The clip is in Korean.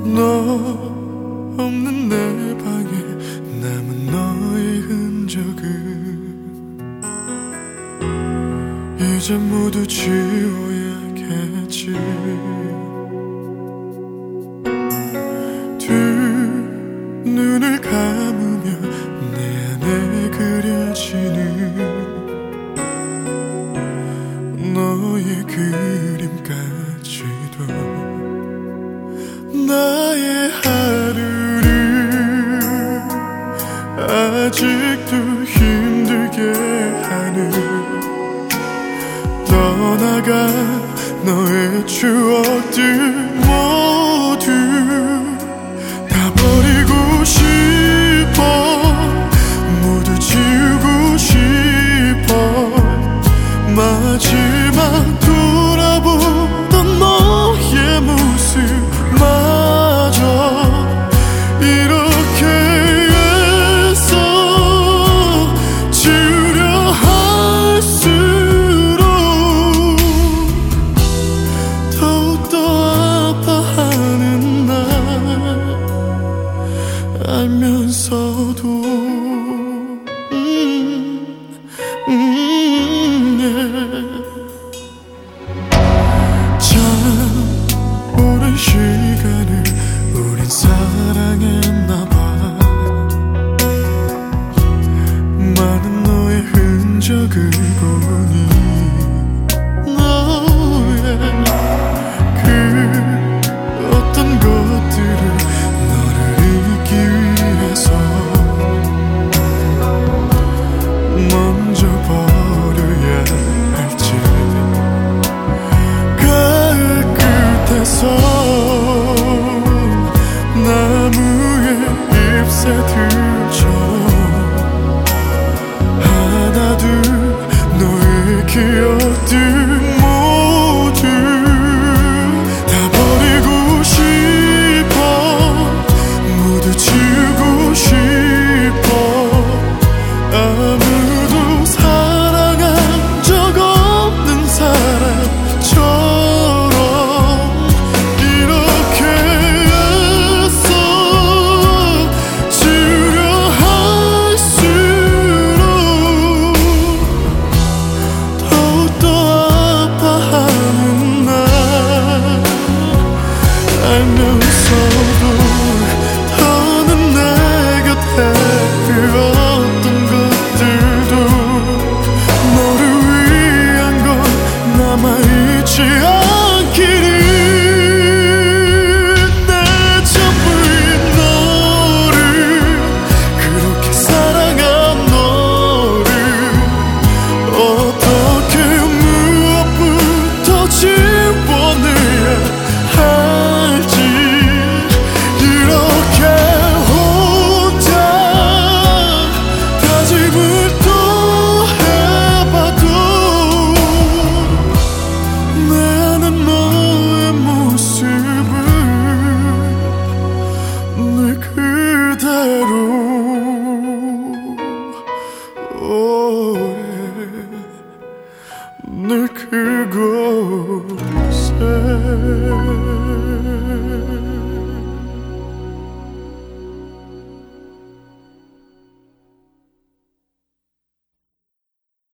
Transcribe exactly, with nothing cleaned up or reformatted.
너 없는 내 방에 남은 너의 흔적은 이제 모두 지워야겠지. 두 눈을 감으며 내 안에 그려지는 너의 그림까지도 나의 하루를 아직도 힘들게 하는 떠나간 너의 추억들 모두 다 버리고 싶어. 모두 지우고 싶어. 마지막 돌아보던 너의 모습마저 이렇게 애써 지우려 할수록 더욱더 아파하는 날 알면서도 음, 음, yeah. 참 오랜 시간을 우린 사랑했나봐. 많은 너의 흔적을 보니 너의 그 어떤 것들을 너를 잊기 위해서 먼저 버려야 할지. 가을 끝에서 나무의 잎새들처럼 하나둘 너의 기억들 모두 다 버리고 싶어. 모두 지우고 싶어. 아무도 사랑한 적 없는 사람처럼 이렇게 애써 지우려 할수록 더욱더 아파하는 날 알면서